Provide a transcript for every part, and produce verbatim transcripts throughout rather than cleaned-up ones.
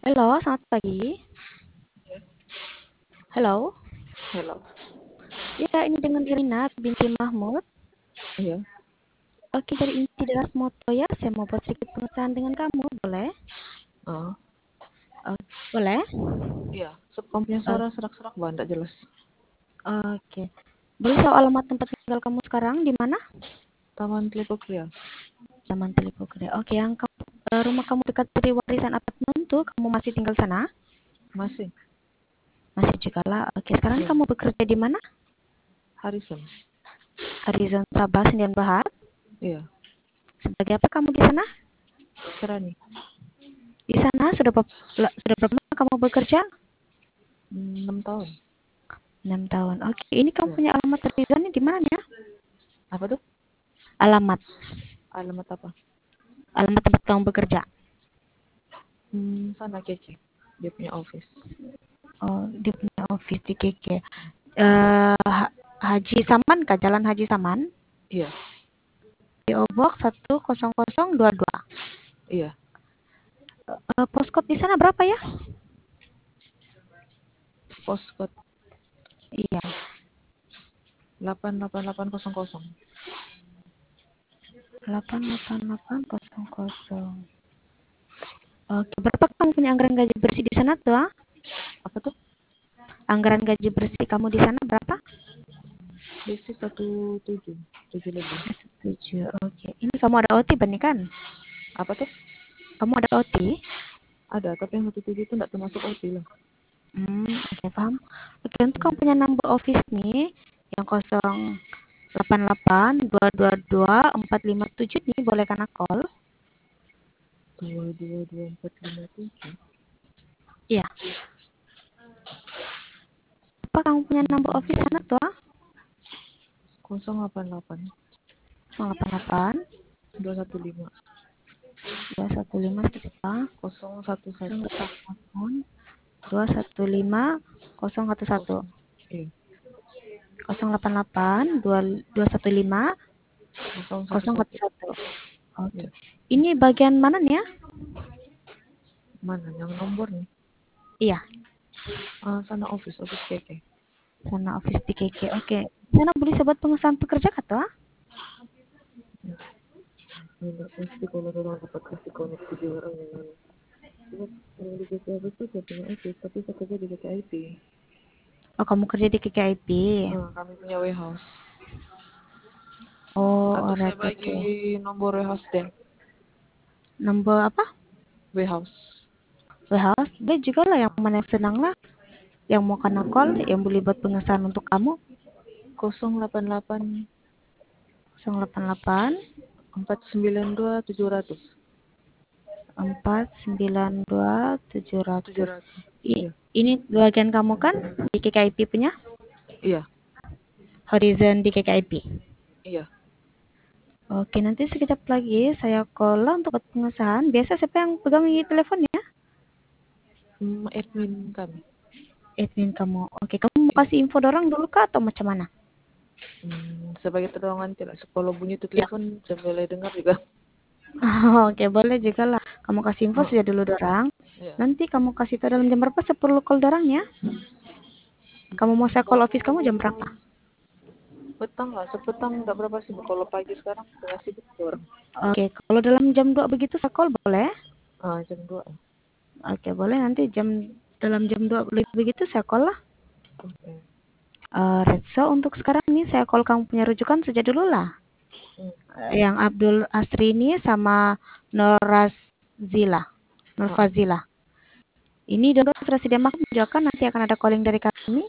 Halo, selamat pagi. Halo. Hello. Ya, ini dengan Irina binti Mahmud. Iya. Oke, dari inti deras moto ya, saya mau buat sedikit pengesahan dengan kamu, boleh? Ah, Oh, boleh? iya. Sep kamu punya Oh, suara serak-serak banget, nggak jelas. oke. Boleh tahu alamat tempat tinggal kamu sekarang di mana? Taman Telipuk Ria. Taman Telipogede. Oke, yang kamu, eh, rumah kamu dekat dari warisan apartemen tuh, kamu masih tinggal sana? Masih. Masih juga lah. Oke, sekarang Iya. kamu bekerja di mana? Harrison. Horizon Sabah Sdn Bhd. Iya. Sebagai apa kamu di sana? Serani. Di sana sudah berapa, sudah berapa lama kamu bekerja? Hmm, enam tahun. Enam tahun. Oke, ini kamu Iya. punya alamat Horizonnya di mana ya? Apa tuh? Alamat, Alamat apa? alamat tempat kamu bekerja. Hmm, sana Keke. Dia punya office. Oh, dia punya office di K K. Eh, Ha- Haji Saman kah? Jalan Haji Saman? Iya. P O Box satu nol nol dua dua. Iya. Eh, postcode di sana berapa ya? Postcode Iya, delapan delapan delapan nol nol. delapan delapan delapan nol nol. Oke, berapa kamu punya anggaran gaji bersih di sana tuh? Ah? Apa tuh? Anggaran gaji bersih kamu di sana berapa? Basic satu tujuh. Tujuh lebih. Tujuh. Oke, ini kamu ada O T benih kan? Apa tuh? Kamu ada O T? Ada, tapi yang satu tujuh itu nggak termasuk O T lah. Hmm, oke paham. Oke, untuk kamu Hmm. punya number office nih yang nol delapan delapan dua dua dua empat lima tujuh nih, boleh kena call? Dua dua dua empat lima tujuh. Iya. Apa kamu punya number office Hmm. sana tuh? Ah? nol delapan delapan nol delapan delapan dua satu lima dua satu lima apa? nol satu satu dua satu lima nol satu satu kosong. Iya. nol delapan delapan dua dua satu lima Kosong nol satu satu satu. satu. Oke. Iya. Ini bagian mana nih ya? Mana yang nomor nih? Iya, Ah, sana office office keke. sana office di K K. Oke. Sana boleh sebut pengesahan pekerja kata? Enggak pasti kalau orang dapat pasti koneksi di orang yang mana. Cuma yang di K K I P itu saya punya office, tapi saya kerja di K K I P. Oh, kamu kerja di K K I P. Ah, kami punya warehouse. Oh, Atau saya alright, bagi oke. nomor warehouse deh. Nomor apa? Warehouse. Warehouse. Dia juga lah yang mana yang senang lah. Yang mau kena call, yang boleh buat pengesahan untuk kamu. nol delapan delapan nol delapan delapan empat sembilan dua tujuh ratus. empat sembilan dua tujuh Tujuh ratus. ratus. I- Iya. ini bagian kamu kan di K K I P punya? Iya. Horizon di K K I P. Iya. Oke, nanti sekejap lagi saya call lah untuk buat pengesahan. Biasa siapa yang pegang ini teleponnya? Hmm, admin kami. Admin kamu. Oke, kamu mau Iya. kasih info dorang dulu kah atau macam mana? Hmm, sebagai pertolongan tidak. Kalau bunyi itu Ya. telepon, saya boleh dengar juga. Oke, boleh juga lah. Kamu kasih info Oh, saja dulu dorang. ya. Nanti kamu kasih tahu dalam jam berapa saya perlu call dorang ya. Kamu mau saya call office kamu jam berapa? Kalau petang lah, sepetang nggak berapa sibuk. Kalau pagi sekarang tengah sibuk tuh orang. Oke, kalau dalam jam dua begitu saya call boleh? Ah, jam dua. Oke, boleh nanti jam dalam jam dua lebih begitu saya call lah. Oke. Eh, so untuk sekarang nih saya call kamu punya rujukan saja dulu lah. Hmm. Eh, yang Abdul Asrini sama Norazila. Ah, ah. Nurfazila. Ini download sudah sedia makan juga kan, nanti akan ada calling dari kami.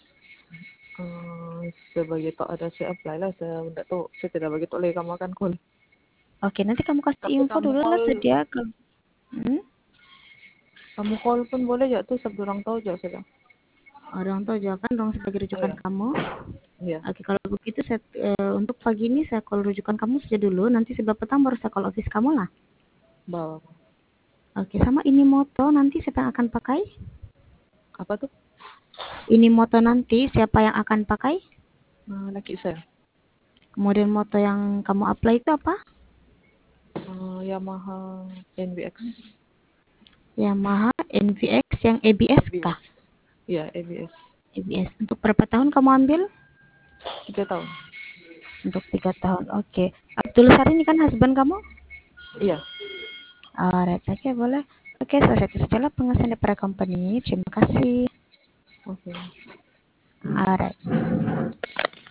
Eh, sebagai tak ada saya apply lah. Saya tidak tahu. Saya tidak bagi tahu lagi kamu akan call. Oke, nanti kamu kasih Tapi info kamu dulu lah call, sedia ke. Hmm? kamu call pun boleh ya tuh. Sebelum orang tahu aja sudah. Orang tahu juga kan dong sebagai rujukan Iya. kamu. Iya. Oke, kalau begitu saya, eh, untuk pagi ini saya call rujukan kamu saja dulu. Nanti sebelah petang baru saya call office kamu lah. Bawa. Oke, sama ini moto nanti siapa yang akan pakai? Apa tuh? Ini moto nanti siapa yang akan pakai? Nah, laki saya. Kemudian moto yang kamu apply itu apa? Eh, Yamaha N B X. Yamaha N V X yang E B S kah? Iya, E B S. E B S. Untuk berapa tahun kamu ambil? Tiga tahun. Untuk tiga tahun. Oke. Abdul Sari ini kan husband kamu? Iya. Alright, oke boleh. Oke, selesai itu sajalah pengesahan daripada company. Terima kasih. Oke. Alright.